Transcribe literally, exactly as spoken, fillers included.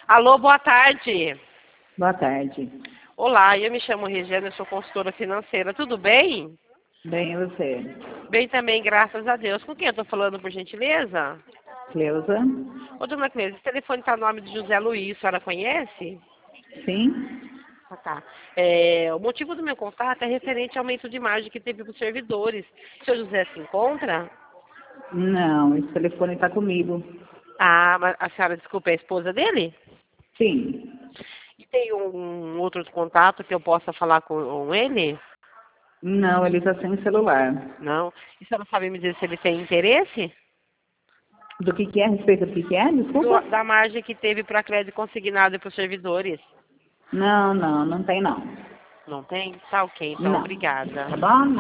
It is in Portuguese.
Alô, boa tarde. Boa tarde. Olá, eu me chamo Regina, eu sou consultora financeira. Tudo bem? Bem, e você? Bem também, graças a Deus. Com quem eu estou falando, por gentileza? Cleusa? Ô, dona Cleusa, esse telefone está no nome de José Luiz, a senhora conhece? Sim? Ah, tá. É, o motivo do meu contato é referente ao aumento de margem que teve para os servidores. O senhor José se encontra? Não, esse telefone está comigo. Ah, mas a senhora, desculpa, é a esposa dele? Sim. E tem um outro contato que eu possa falar com ele? Não, ele está sem celular. Não. E a senhora sabe me dizer se ele tem interesse? Do que, que é? A respeito do que, que é? Desculpa? Do- da margem que teve para crédito consignado para os servidores. Não, não, não tem não. Não tem? Tá ok, então, Não. obrigada. Tá bom?